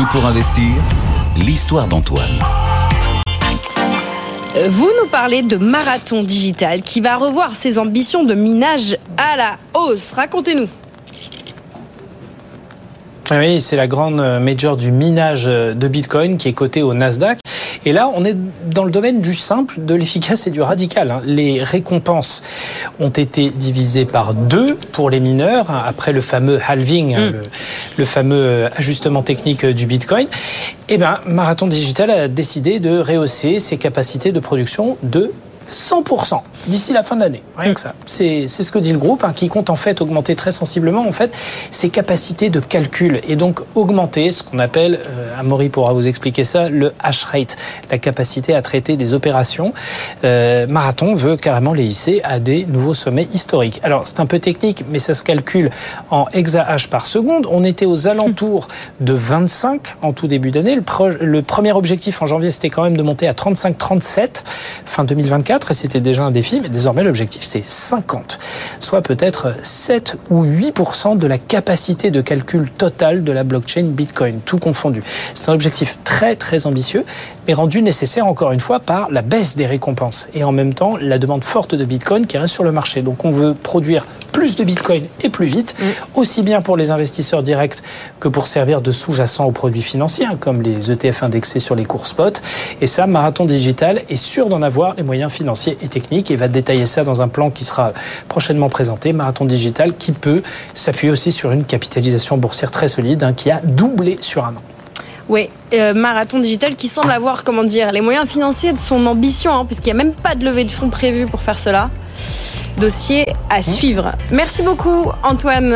Tout pour investir, l'histoire d'Antoine. Vous nous parlez de Marathon Digital qui va revoir ses ambitions de minage à la hausse. Racontez-nous. Oui, c'est la grande major du minage de Bitcoin qui est cotée au Nasdaq. Et là, on est dans le domaine du simple, de l'efficace et du radical. Les récompenses ont été divisées par 2 pour les mineurs, après le fameux halving, le fameux ajustement technique du Bitcoin. Et Marathon Digital a décidé de rehausser ses capacités de production de 100% d'ici la fin de l'année. Rien que ça. C'est ce que dit le groupe, qui compte en fait augmenter très sensiblement ses capacités de calcul et donc augmenter ce qu'on appelle, Amaury pourra vous expliquer ça, le hash rate, la capacité à traiter des opérations. Marathon veut carrément les hisser à des nouveaux sommets historiques. Alors c'est un peu technique, mais ça se calcule en exahash par seconde. On était aux alentours de 25 en tout début d'année. Le premier objectif en janvier, c'était quand même de monter à 35-37 fin 2024. Et c'était déjà un défi, mais désormais l'objectif c'est 50, soit peut-être 7 ou 8% de la capacité de calcul totale de la blockchain Bitcoin, tout confondu. C'est un objectif très très ambitieux, mais rendu nécessaire encore une fois par la baisse des récompenses et en même temps la demande forte de Bitcoin qui reste sur le marché. Donc on veut produire plus de Bitcoin et plus vite, aussi bien pour les investisseurs directs que pour servir de sous-jacent aux produits financiers, comme les ETF indexés sur les cours spot. Et ça, Marathon Digital est sûr d'en avoir les moyens financiers et techniques et va détailler ça dans un plan qui sera prochainement présenté. Marathon Digital qui peut s'appuyer aussi sur une capitalisation boursière très solide, qui a doublé sur un an. Oui, Marathon Digital qui semble avoir, les moyens financiers de son ambition, puisqu'il n'y a même pas de levée de fonds prévue pour faire cela. Dossier à suivre. Merci beaucoup, Antoine.